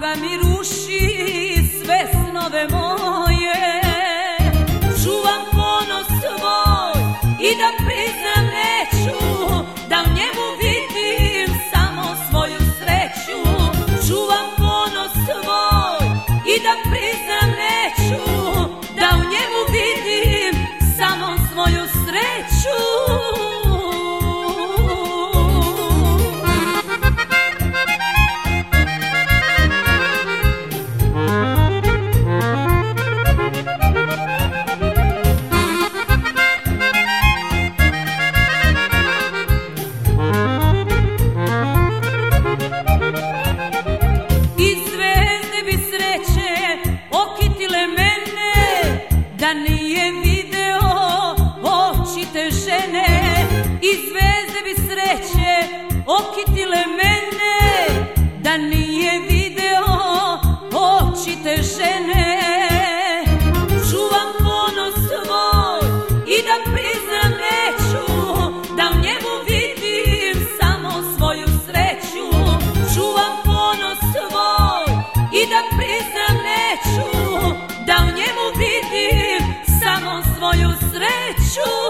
tuga mi ruši sve snove moje. Čuvam ponos svoj i da priznam neću da u njemu vidim samo svoju sreću. Čuvam ponos svoj i da priznam neću da u njemu vidim samo svoju sreću. Da nije video oči te žene, i zvezde bi sreće okitile mene. Da nije video oči te žene. Čuvam ponos svoj i da priznam neću da u njemu vidim samo svoju sreću. Čuvam ponos svoj i da priznam neću da u njemu vidim samo svoju sreću.